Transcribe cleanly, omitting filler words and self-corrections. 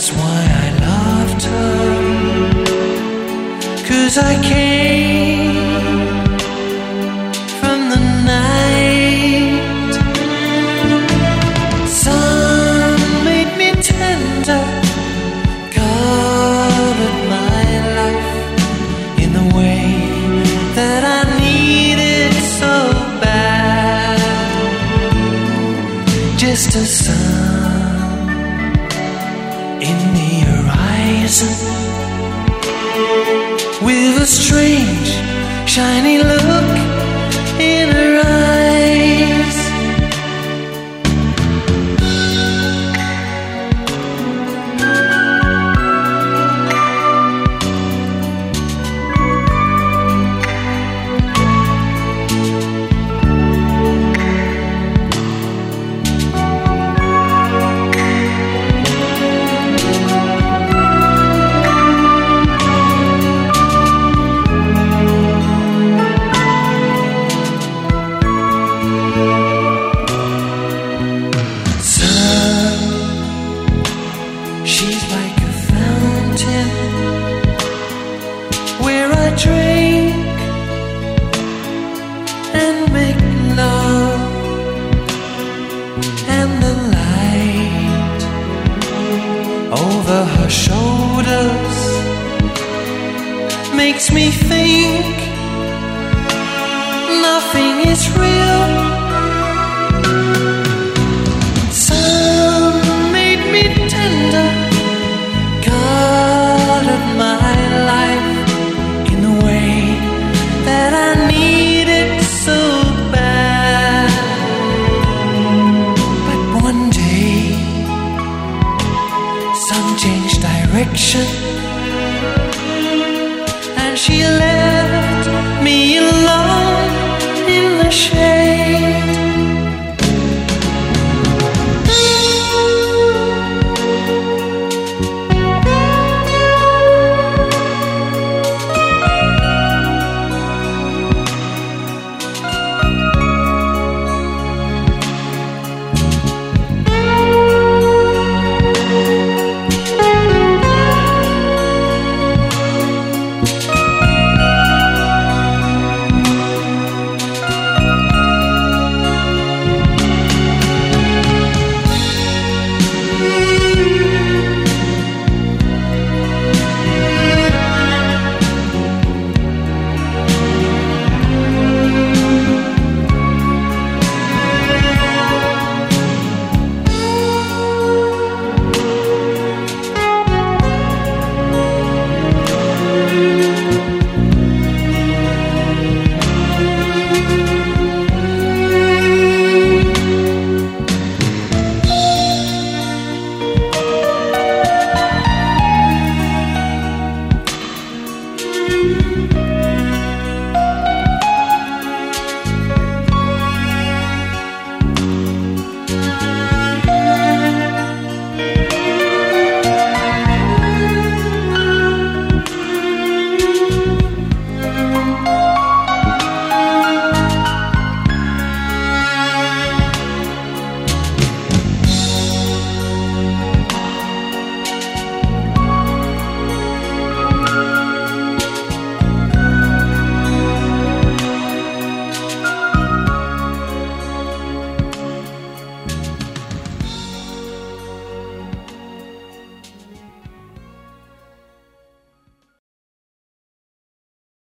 That's why I loved her, 'cause I came from the night. Sun made me tender, colored my life in the way that I needed so bad. Just a sun in the horizon, with a strange, shiny look in her eyes. She's like a fountain where I drink and make love, and the light over her shoulders makes me think nothing is real. My life in the way that I needed so bad. But one day, sun changed direction,